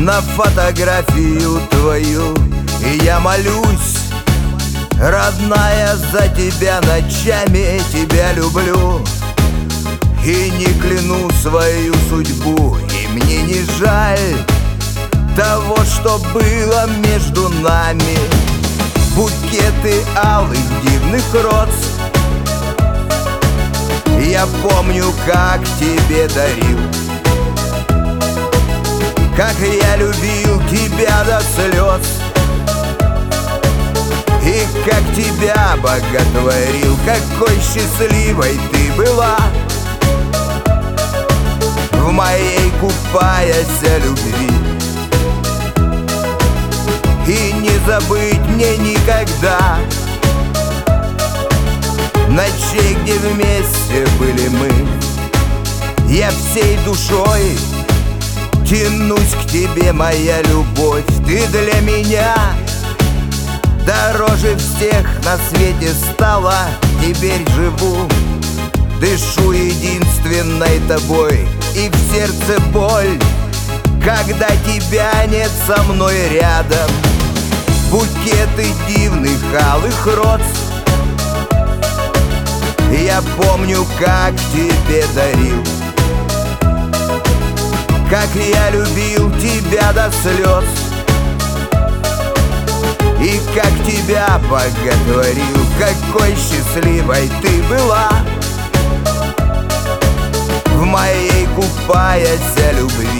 на фотографию твою, и я молюсь, родная, за тебя ночами тебя люблю. И не кляну свою судьбу, и мне не жаль того, что было между нами. Букеты алых дивных роз я помню, как тебе дарил, как я любил тебя до слез, и как тебя боготворил. Какой счастливой ты была в моей купаясь любви. И не забыть мне никогда ночей, где вместе были мы. Я всей душой тянусь к тебе, моя любовь. Ты для меня дороже всех на свете стала. Теперь живу, дышу единственной тобой, и в сердце боль, когда тебя нет со мной рядом. Букеты дивных алых роз я помню, как тебе дарил, как я любил тебя до слез, и как тебя боготворил. Какой счастливой ты была в моей купаясь любви.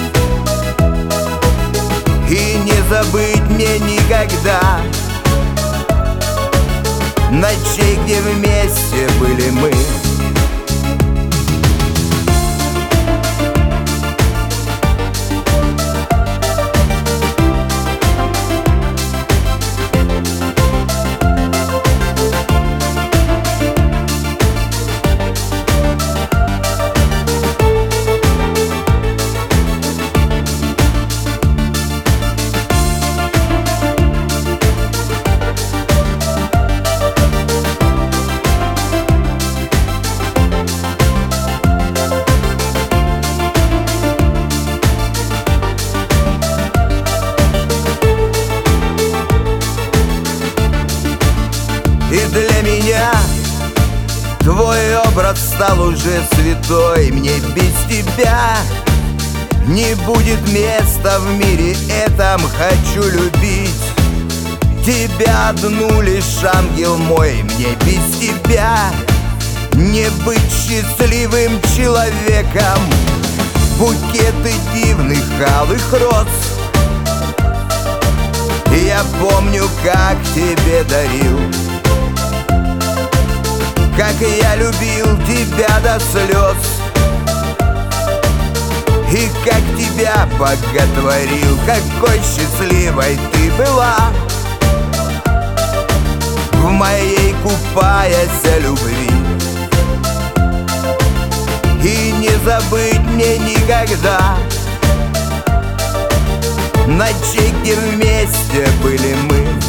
И не забыть мне никогда ночей, где вместе были мы. И для меня твой образ стал уже святой. Мне без тебя не будет места в мире этом. Хочу любить тебя одну лишь, ангел мой. Мне без тебя не быть счастливым человеком. Букеты дивных алых роз я помню, как тебе дарил, как я любил тебя до слез, и как тебя боготворил. Какой счастливой ты была в моей купаясь любви. И не забыть мне никогда ночей, где вместе были мы.